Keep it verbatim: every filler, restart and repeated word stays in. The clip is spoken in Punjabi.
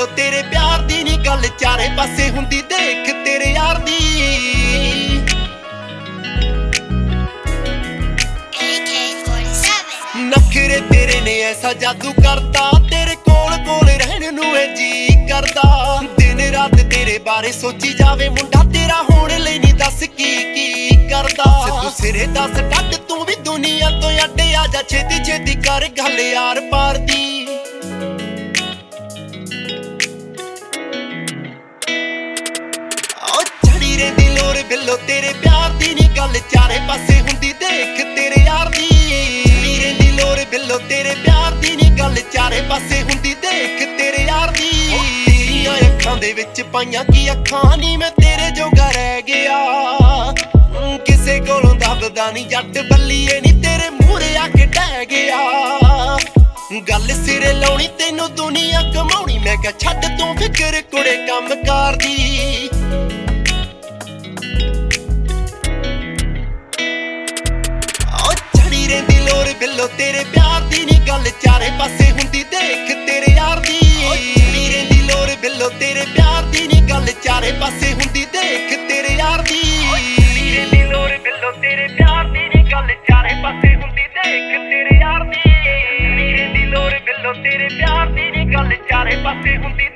ਬਿੱਲੋ ਤੇਰੇ ਪਿਆਰ ਦੀ ਨੀ ਗੱਲ ਚਾਰੇ ਪਾਸੇ ਹੁੰਦੀ ਦੇਖ ਤੇਰੇ ਯਾਰ ਦੀ। ਨਖਰੇ ਤੇਰੇ ਨੇ ਐਸਾ ਜਾਦੂ ਕਰਦਾ, ਤੇਰੇ ਕੋਲ ਕੋਲ ਰਹਿਣ ਨੂੰ ਏ ਜੀ ਕਰਦਾ। ਦਿਨ ਰਾਤ ਤੇਰੇ ਬਾਰੇ ਸੋਚੀ ਜਾਵੇ ਮੁੰਡਾ ਤੇਰਾ, ਹੋਣ ਲਈ ਨਹੀਂ ਦੱਸ ਕੀ ਕੀ ਕਰਦਾ। ਸਿੱਧੂ ਸਿਰੇ ਦੱਸ ਡੱਡ ਤੂੰ ਵੀ ਦੁਨੀਆ ਤੋਂ ਅੱਡ, ਆ ਜਾ ਛੇਤੀ ਛੇਤੀ ਕਰ ਗੱਲ ਯਾਰ ਪਾਰ ਦੀ। ਓ ਚੜੀ ਰਹਿੰਦੀ ਲੋਰ ਬਿੱਲੋ ਤੇਰੇ ਪਿਆਰ ਦੀ ਨੀ ਗੱਲ ਚਾਰੇ ਪਾਸੇ ਹੁੰਦੀ ਦੇਖ ਤੇਰੇ ਯਾਰ ਦੀ। ਚੜੀ ਰਹਿੰਦੀ ਲੋਰ ਬਿੱਲੋ ਤੇਰੇ ਪਿਆਰ ਦੀ ਨੀ ਗੱਲ ਚਾਰੇ ਪਾਸੇ ਹੁੰਦੀ ਦੇਖ ਤੇਰੇ ਯਾਰ ਦੀ। ਤੇਰੀਆਂ ਅੱਖਾਂ ਦੇ ਵਿੱਚ ਪਾਈਆਂ ਕੀ ਅੱਖਾਂ ਨੀ ਮੈਂ ਤੇਰੇ ਜੋਗਾ ਰਹਿ ਗਿਆ। ਕਿਸੇ ਕੋਲੋਂ ਦੱਬਦਾ ਨੀ ਜੱਟ ਬੱਲੀਏ ਨੀ ਤੇਰੇ ਮੂਹਰੇ ਆ ਕੇ ਡਹਿ ਗਿਆ। ਗੱਲ ਸਿਰੇ ਲਾਉਣੀ ਤੈਨੂੰ ਦੁਨੀਆ ਕਮਾਉਣੀ, ਮੈਂ ਕਿਹਾ ਛੱਡ ਤੂੰ ਫਿਕਰ ਕੁੜੇ ਕੰਮ ਕਾਰ ਦੀ। ਓ ਚੜੀ ਰਹਿੰਦੀ ਲੋਰ ਬਿੱਲੋ ਤੇਰੇ ਪਿਆਰ ਦੀ ਨੀ ਗੱਲ ਚਾਰੇ ਪਾਸੇ ਹੁੰਦੀ ਦੇਖ ਤੇਰੇ ਯਾਰ ਦੀ। ਓ ਚੜੀ ਰਹਿੰਦੀ ਲੋਰ ਬਿੱਲੋ ਤੇਰੇ ਪਿਆਰ ਦੀ ਨੀ ਗੱਲ ਚਾਰੇ ਪਾਸੇ ਹੁੰਦੀ ਦੇਖ ਤੇਰੇ ਯਾਰ ਦੀ। ਚੜੀ ਰਹਿੰਦੀ ਲੋਰ ਬਿੱਲੋ ਤੇਰੇ ਪਿਆਰ ਦੀ ਨੀ ਗੱਲ ਚਾਰੇ ਪਾਸੇ ਹੁੰਦੀ ਦੇਖ ਤੇਰੇ ਯਾਰ ਦੀ। ਚੜੀ ਰਹਿੰਦੀ ਲੋਰ ਬਿੱਲੋ ਤੇਰੇ ਪਿਆਰ ਦੀ ਨੀ ਗੱਲ ਚਾਰੇ ਪਾਸੇ ਹੁੰਦੀ